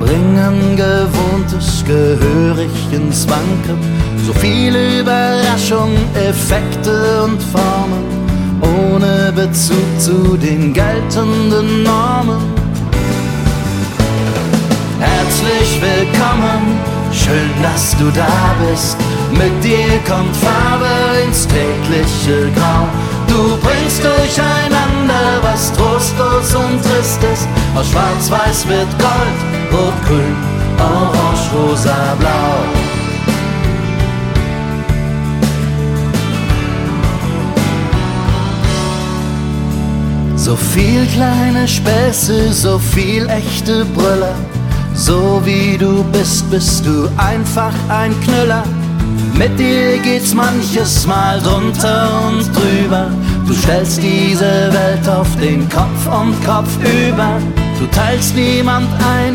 bringen Gewohntes gehörig ins Wanken. So viele Überraschungen, Effekte und Formen, ohne Bezug zu den geltenden Normen. Herzlich willkommen, schön, dass du da bist. Mit dir kommt Farbe ins tägliche Grau. Du bringst durcheinander, was trostlos und trist ist. Aus Schwarz-Weiß wird Gold, Rot-Grün, Orange, Rosa, Blau. So viel kleine Späße, so viel echte Brüller. So wie du bist, bist du einfach ein Knüller. Mit dir geht's manches Mal drunter und drüber. Du stellst diese Welt auf den Kopf und Kopf über. Du teilst niemand ein.